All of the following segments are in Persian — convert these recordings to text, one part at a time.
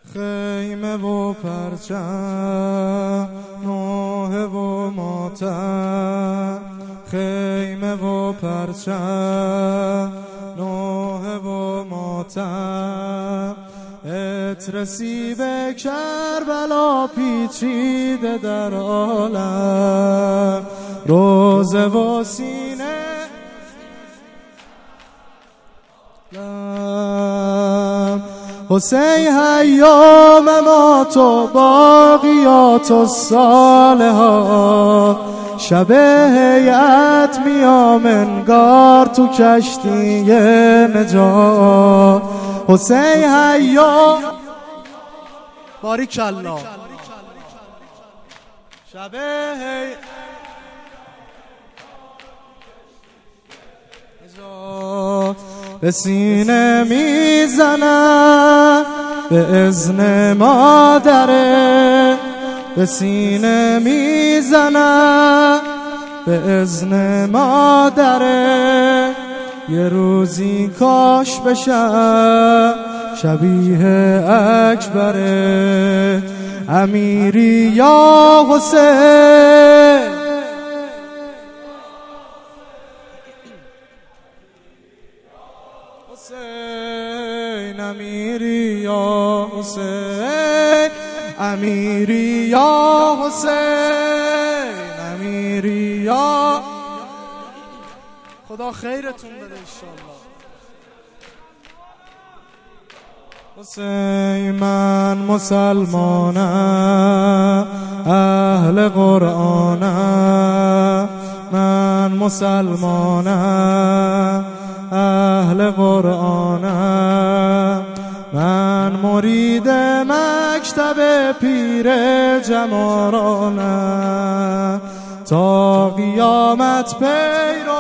خیمه و پرچم، نوحه و ماتم، خیمه و پرچم، نوحه و ماتم، عطر سیب کربلا پیچیده در عالم، روزه و سینه حسین ایام ما تو باقیات الصالحات، شب هیئت میام انگار تو کشتی نجات، حسین ایام باریکالله شب هیئت به سینه میزنم به اذن مادره، به سینه میزنم به اذن مادره، یه روزی کاش بشم شبیه اکبره، امیری یا حسین، حسین امیری یا حسین، امیری یا حسین، امیری یا خدا خیرتون بده انشالله. حسین من مسلمانم اهل قرآنم، من مسلمانم اهل قرآنم، من مرید مکتب پیر جمارانم، تا قیامت پیرو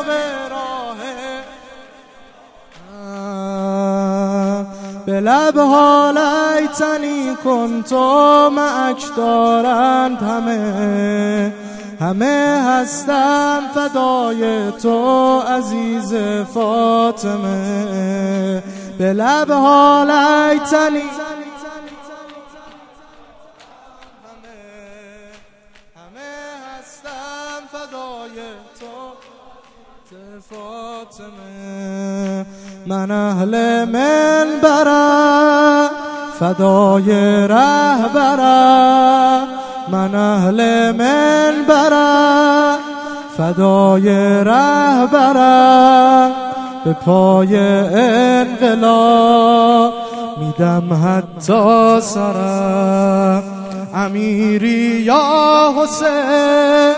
راهه، به لبها لیتنی کنتم معک دارند همه هستم فدای تو عزیز فاطمه، به لبها لیتنی همه هستم فدای تو فاطمه، من اهل منبرم فدای رهبرم، من اهل منبرم فدای رهبرم، به پای انقلاب میدم حتی سرم، امیری یا حسین،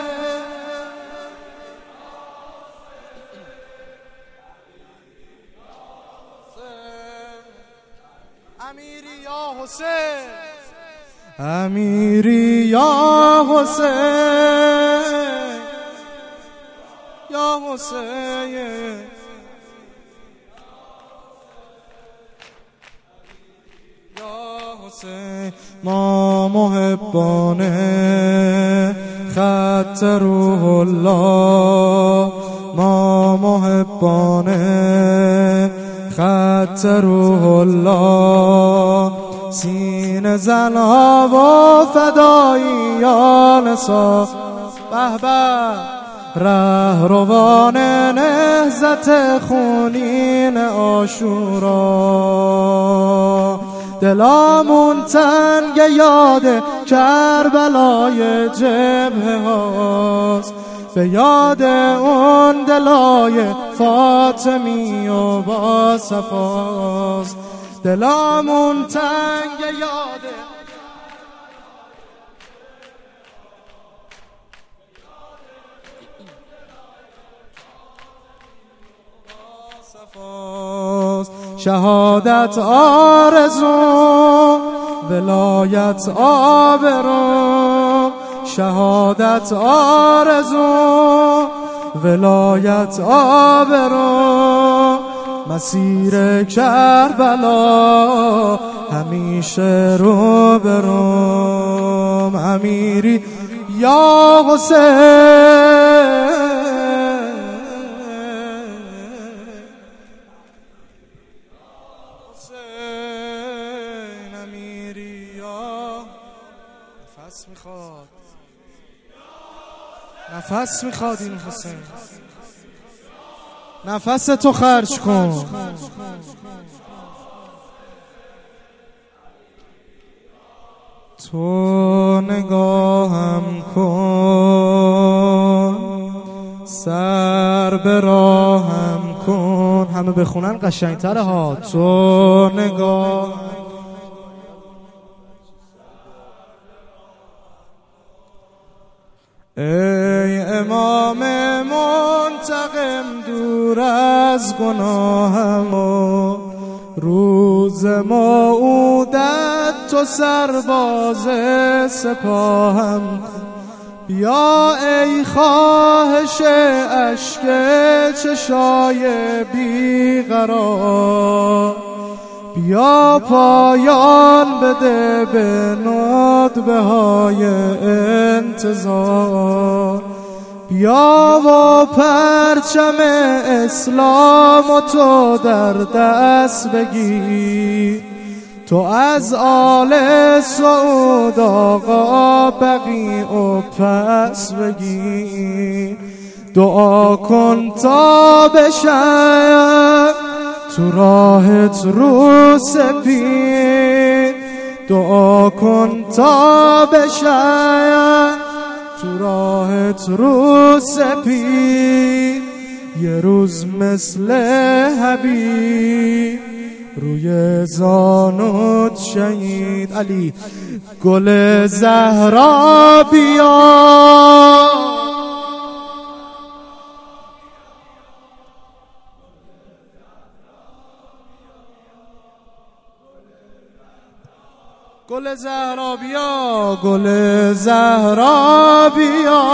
امیری یا حسین، امیری یا حسین، یا حسین، یا حسین، ما محبان خط روح الله، ما محبان خط روح الله، سینه زنها و فداییان صاف، به به رهروان نهضت خونین عاشورا، دلامون تنگ یاد کربلای جبهه هاست، به یاد اون دلای فاطمی و با صفاست، دلامون تنگ یاده شهادت آرزو ولایت آبرو، شهادت آرزو ولایت آبرو، مسیر کربلا همیشه رو بروم، امیری یا حسین، حسین امیری نفس میخواد این حسین، نفس تو خرج کن. تو نگاهم کن، سر به راهم کن. همه بخونن قشنگتره ها. تو نگاه ای امام منتقم، دور از گناهم و روز موعودت تو سرباز سپاهم. بیا ای خواهش اشک چشای بیقرار، بیا پایان بده به ندبه های انتظار. بیا و پرچم اسلام و تو در دست بگیر، تو از آل سعود آقا بقیع و پس بگیر. دعا کن تا بشم تو راهت رو سپید، دعا کن تا بشم تو راهت رو سپید. یه روز مثل حبیب روی زانوت شهید. علی گل زهرا بیا، گل زهرا بیا، گل زهرا بیا.